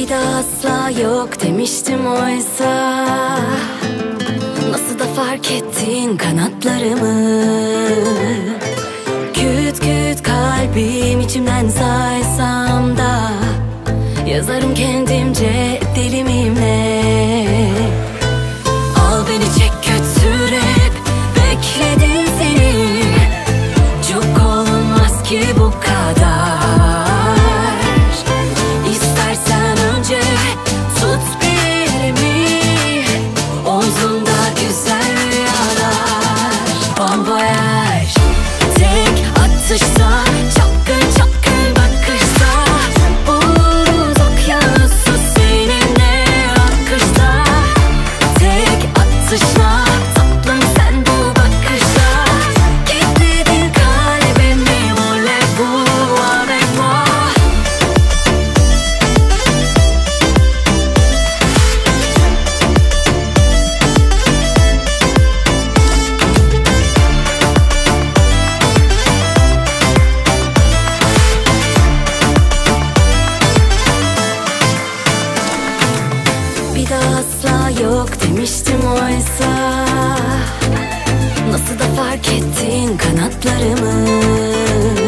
Bir daha asla yok demiştim oysa. Nasıl da fark ettin kanatlarımı. Küt küt kalbim içimden saysam da yazarım kendimce deli miyim ne? Al beni çek götür hep bekledim seni. Çok olmaz ki bu kadar. İstersen önce tut bir elimi, omzumda güzel rüyalar. Bon voyage. Tek atışta çapkın çapkın bakışta buluruz okyanusu seninle akışta. Tek atışla tatlım sen bu bakışta kilitledin kalbimi. Voulez-vous avec moi? Bir daha asla yok demiştim oysa. Nasıl da fark ettin kanatlarımı.